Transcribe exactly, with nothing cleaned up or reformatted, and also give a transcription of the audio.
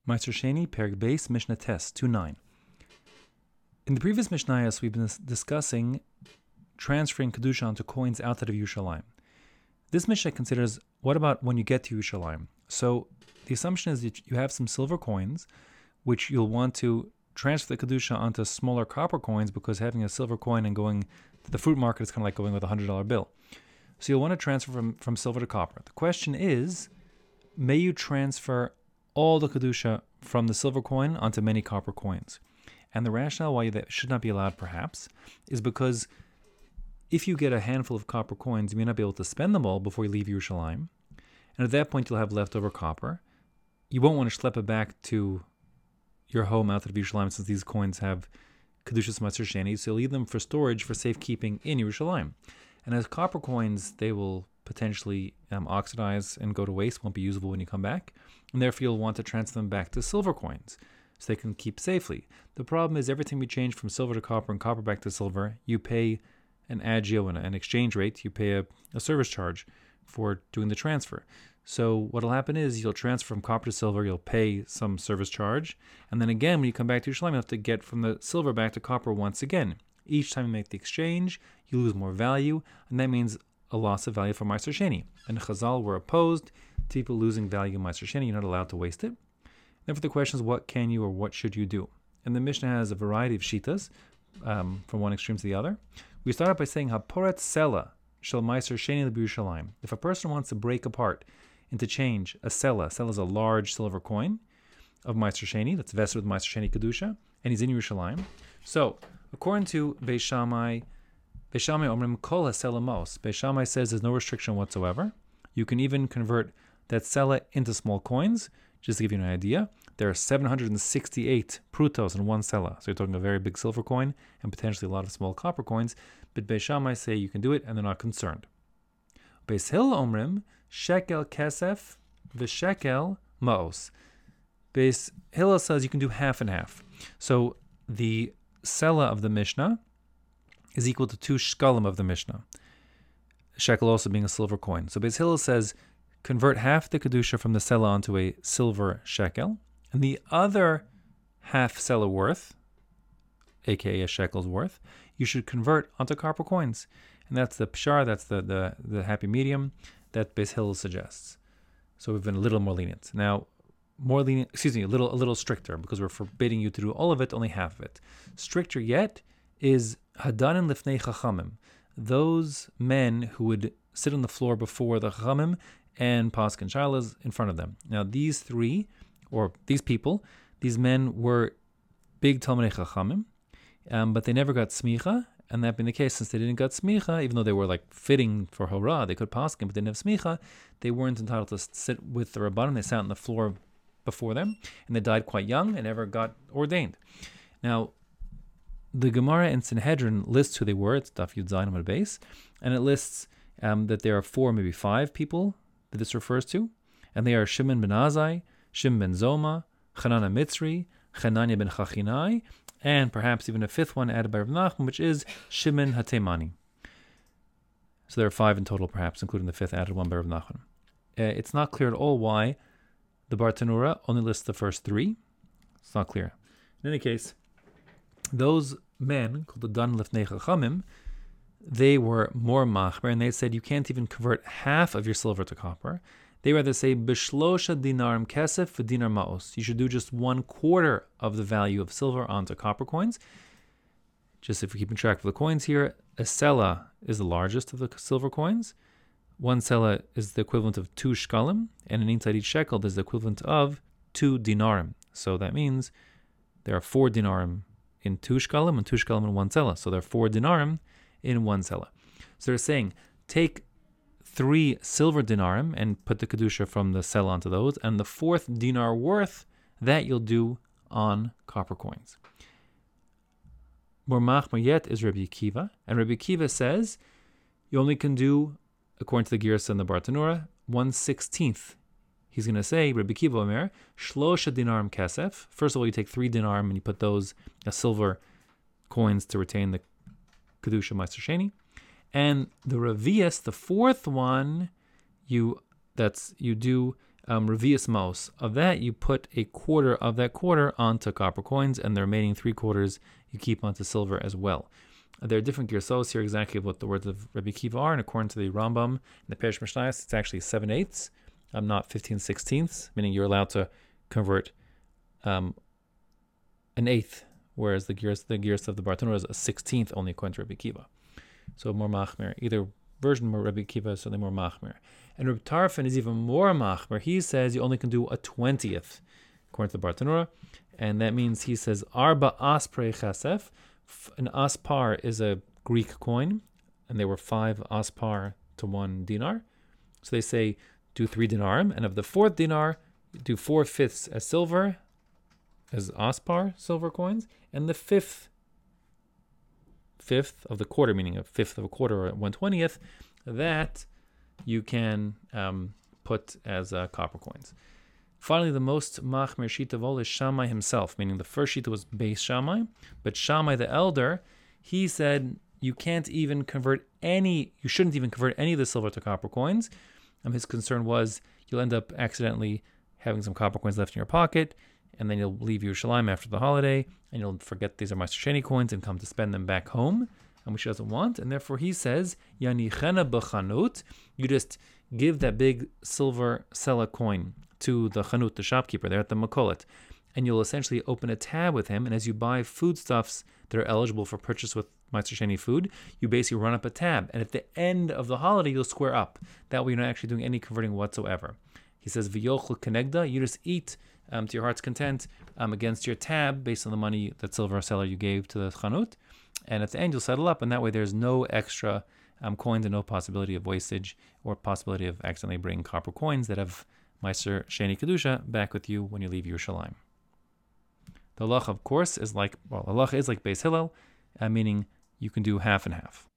Meiser Sheni, Perek Beis, Mishnah Tes, two nine. In the previous Mishnayos, we've been discussing transferring Kedusha onto coins outside of Yerushalayim. This Mishnah considers, what about when you get to Yerushalayim? So the assumption is that you have some silver coins, which you'll want to transfer the Kedusha onto smaller copper coins, because having a silver coin and going to the fruit market is kind of like going with a one hundred dollar bill. So you'll want to transfer from, from silver to copper. The question is, may you transfer all the Kedusha from the silver coin onto many copper coins? And the rationale why that should not be allowed, perhaps, is because if you get a handful of copper coins, you may not be able to spend them all before you leave Yerushalayim. And at that point, you'll have leftover copper. You won't want to schlep it back to your home outside of Yerushalayim, since these coins have Kedushas Meiser Sheni, so you'll leave them for storage, for safekeeping in Yerushalayim. And as copper coins, they will potentially um, oxidize and go to waste, won't be usable when you come back. And therefore, you'll want to transfer them back to silver coins, so they can keep safely. The problem is, every time you change from silver to copper and copper back to silver, you pay an agio and an exchange rate. You pay a, a service charge for doing the transfer. So what will happen is, you'll transfer from copper to silver, you'll pay some service charge, and then again, when you come back to Yerushalayim, you have to get from the silver back to copper once again. Each time you make the exchange, you lose more value, and that means a loss of value for Meiser Sheni. And Chazal were opposed to people losing value in Meiser Sheni. You're not allowed to waste it. Therefore, the question is, what can you or what should you do? And the Mishnah has a variety of shitas, um, from one extreme to the other. We start out by saying, Haporet Sela shel Meiser Sheni l'Birushalayim. If a person wants to break apart into change a Sela, Sela is a large silver coin of Meiser Sheni, that's vested with Meiser Sheni Kedusha, and he's in Yerushalayim. So, according to Beis Shammai, Beis Shammai Omrim Kol HaSela Mos. Beis Shammai says there's no restriction whatsoever. You can even convert that Sela into small coins. Just to give you an idea, there are seven hundred sixty-eight prutos in one Sela. So you're talking a very big silver coin and potentially a lot of small copper coins. But Beis Shammai say you can do it and they're not concerned. Beis Hillel Omrim Shekel Kesef V'Shekel Maos. Beis Hillel says you can do half and half. So the Sela of the Mishnah is equal to two shkalim of the Mishnah. Shekel also being a silver coin. So Beis Hillel says, convert half the Kedusha from the Sela onto a silver shekel, and the other half Sela worth, aka a shekel's worth, you should convert onto copper coins. And that's the pshar, that's the, the, the happy medium that Beis Hillel suggests. So we've been a little more lenient. Now, more lenient, excuse me, a little a little stricter, because we're forbidding you to do all of it, only half of it. Stricter yet is Hadanim Lifnei Chachamim, those men who would sit on the floor before the Chachamim and Paskin Shalas in front of them. Now these three, or these people, these men were big Talmidei Chachamim, um, but they never got smicha, and that being the case, since they didn't get smicha, even though they were like fitting for Horah, they could Paskin, but they didn't have smicha, they weren't entitled to sit with the Rabbanim. They sat on the floor before them, and they died quite young and never got ordained. Now, the Gemara in Sanhedrin lists who they were. It's Daf Yud Zayin Amud Beis, and it lists um, that there are four, maybe five people that this refers to, and they are Shimon ben Azai, Shimon ben Zoma, Chanana Mitzri, Chananya ben Chachinai, and perhaps even a fifth one added by Rav Nachman, which is Shimon HaTeimani. So there are five in total, perhaps, including the fifth added one by Rav Nachman. Uh, it's not clear at all why the Bartanura only lists the first three. It's not clear. In any case, those men, called the Dan Lifnei Chachamim, they were more machmer, and they said you can't even convert half of your silver to copper. They rather say, Bishlosha dinarim kesef v'dinar maos. You should do just one quarter of the value of silver onto copper coins. Just if we're keeping track of the coins here, a sela is the largest of the silver coins. One sela is the equivalent of two shkalim, and inside each shekel is the equivalent of two dinarim. So that means there are four dinarim in two shkalim and two shkalim in one sela. So there are four dinarim in one sela. So they're saying, take three silver dinarim and put the kedusha from the sela onto those, and the fourth dinar worth, that you'll do on copper coins. More machmer yet is Rabbi Akiva, and Rabbi Akiva says you only can do, according to the Girsa and the Bartanura, one sixteenth. He's going to say, Rabbi Akiva Omer, shlosha dinarim kesef. First of all, you take three dinarim and you put those as silver coins to retain the kedusha Meiser Sheni. And the Ravias, the fourth one, you that's you do um, revius mos. Of that, you put a quarter of that quarter onto copper coins, and the remaining three quarters you keep onto silver as well. Uh, there are different girsos here exactly what the words of Rabbi Akiva are, and according to the Rambam in the Perush Mishnayos, it's actually seven eighths, um, not fifteen sixteenths, meaning you're allowed to convert um, an eighth, whereas the gears the gears of the Bartanura is a sixteenth only according to Rabbi Akiva. So more machmer. Either version of Rabbi Akiva is certainly more machmer. And Rabbi Tarfon is even more machmer. He says you only can do a twentieth according to the Bartanura, and that means he says arba aspre chasef. An aspar is a Greek coin, and there were five aspar to one dinar. So they say do three dinarim, and of the fourth dinar, do four fifths as silver, as aspar silver coins, and the fifth fifth of the quarter, meaning a fifth of a quarter or one twentieth, that you can um, put as uh, copper coins. Finally, the most machmer shita of all is Shammai himself, meaning the first shita was base Shammai, but Shammai the elder, he said you can't even convert any, you shouldn't even convert any of the silver to copper coins. Um, his concern was you'll end up accidentally having some copper coins left in your pocket, and then you'll leave Yerushalayim after the holiday, and you'll forget these are Meister Sheni coins and come to spend them back home, and which he doesn't want. And therefore he says, Yanichena b'chanut, you just give that big silver sela coin to the chanut, the shopkeeper there at the makolet, and you'll essentially open a tab with him, and as you buy foodstuffs that are eligible for purchase with Meister Sheni food, you basically run up a tab, and at the end of the holiday, you'll square up. That way you're not actually doing any converting whatsoever. He says, V'yochel kenegda, you just eat um, to your heart's content um, against your tab based on the money that silver seller you gave to the chanut, and at the end you'll settle up, and that way there's no extra um, coins and no possibility of wastage or possibility of accidentally bringing copper coins that have Meister Sheni Kedusha back with you when you leave Yerushalayim. The halacha, of course, is like, well, halacha is like Beis Hillel, uh, meaning you can do half and half.